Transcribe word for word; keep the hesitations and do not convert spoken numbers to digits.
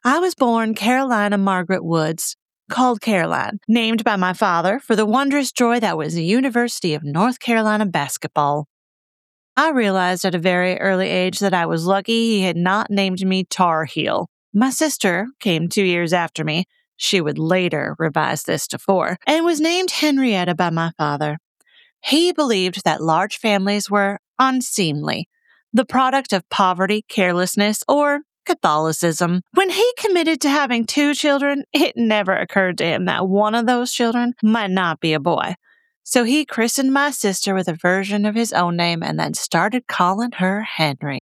I was born Carolina Margaret Woods, called Caroline, named by my father for the wondrous joy that was the University of North Carolina basketball. I realized at a very early age that I was lucky he had not named me Tar Heel. My sister came two years after me. She would later revise this to four, and was named Henrietta by my father. He believed that large families were unseemly, the product of poverty, carelessness, or Catholicism. When he committed to having two children, it never occurred to him that one of those children might not be a boy. So he christened my sister with a version of his own name and then started calling her Henry.